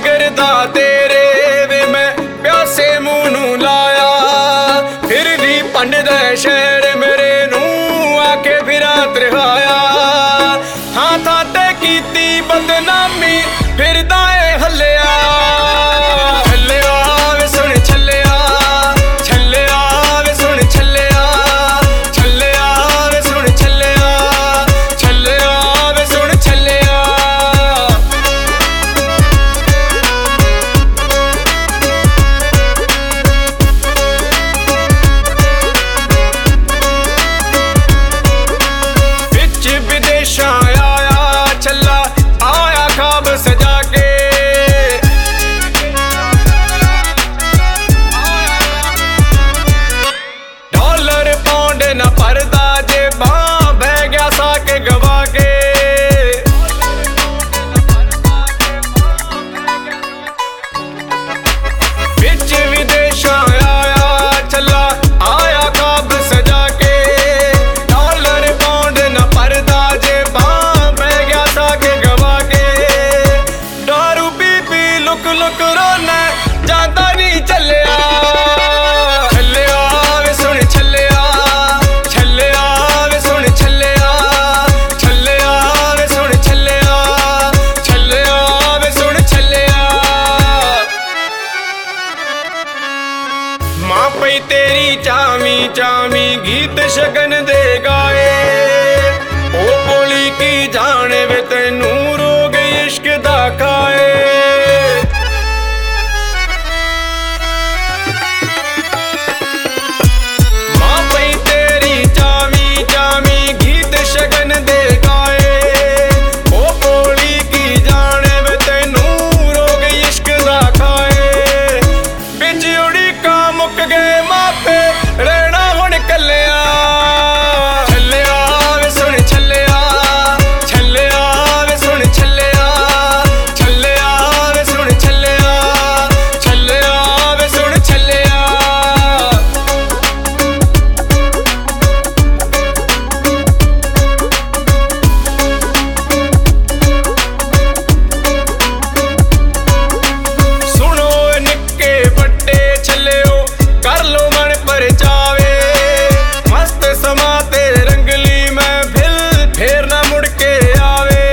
करदा तेरे वे मैं प्यासे मुंह नूं लाया, फिर भी पंड दे शहर मेरे नूं आके फिरा त्रिहाया। हाँ था ते कीती बदनामी फिरदा ए हल्लिया, छल्लिया वे सुन छल्लिया, छल्लिया वे सुन छल्लिया, छल्लिया वे सुन छल्लिया, छल्लिया वे सुन छल्लिया। विच विदेशां आया छल्ला आया ख्वाब सजा के, डॉलर पाउंड न भरदा जेबां बह गया साके गवा के। विच विदेशां आया छल्ला आया ख्वाब सजा के, डॉलर पाउंड न भरदा जेबां बह गया साके गवा के। दारू पी पी लुक लुक रोना जांदा नहीं चलिया, छल्लिया वे सुन छल्लिया, छल्लिया वे सुन छल्लिया, छल्लिया वे सुन छल्लिया, छल्लिया वे सुन छल्लिया। मां पई तेरी चावी चावी गीत शगन दे गाए, ओ बोली की जाने वे तैनू रोग इश्क दा खाए। मां पई तेरी चावी चावी गीत शगन दे गाए, ओ बोली की जाने वे तैनू रोग इश्क दा खाए। बिच उड़ी का मुक गए मापे रहना हुण कल्लिया, छल्लिया वे सुन छल्लिया, छल्लिया वे सुन छल्लिया, छल्लिया वे सुन छल्लिया, छल्लिया वे सुन छल्लिया। सुनो निक्के बड्डे छल्लियो कर लो मन परचावे, मस्त समा तेरे रंगली महफिल फेर ना मुड़ के आवे।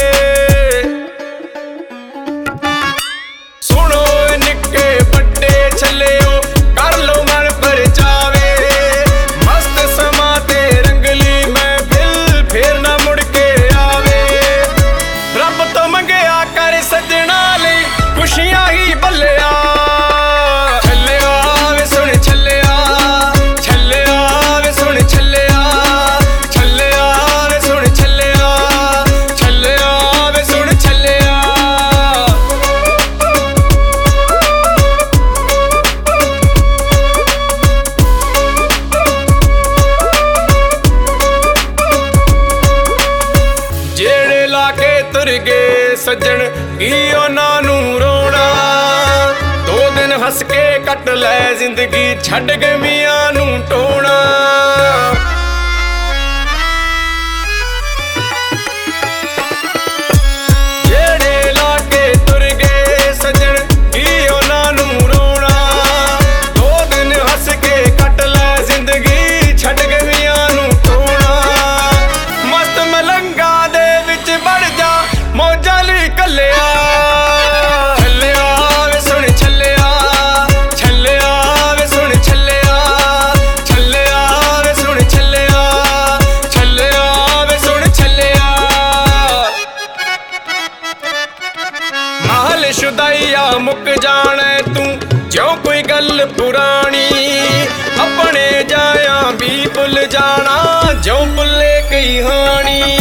सुनो निक्के बड्डे छल्लियो कर लो मन परचावे, मस्त समा तेरे रंगली महफिल फेर ना मुड़ के आवे। रब तो मंगया कर सजना लई खुशियां ही बल्लिया, छल्लिया वे सुन छल्लिया, छल्लिया वे सुन छल्लिया, छल्लिया वे सुन छल्लिया, छल्लिया वे सुन छल्लिया। जेड़े लाके तुर गए सज्जन की उन्हां नूं रोना, दो दिन हस के कट लै जिंदगी छड्ड गमियां नूं टोना। जेड़े लाके तुर गए सज्जन की उन्हां नूं रोना, दो दिन हस के कट लै जिंदगी छड्ड गमियां नूं टोना। मस्त मलंगा दे विच बड़ जा मौजां लई कल्लिया, छल्लिया वे सुन छल्लिया, छल्लिया वे सुन छल्लिया, छल्लिया वे सुन छल्लिया, छल्लिया वे सुन छल्लिया। महल शुदाइया मुक जाने तू ज्यों कोई गल पुरानी, अपने जाया भी भुल जाना ज्यों भुले कई हानी।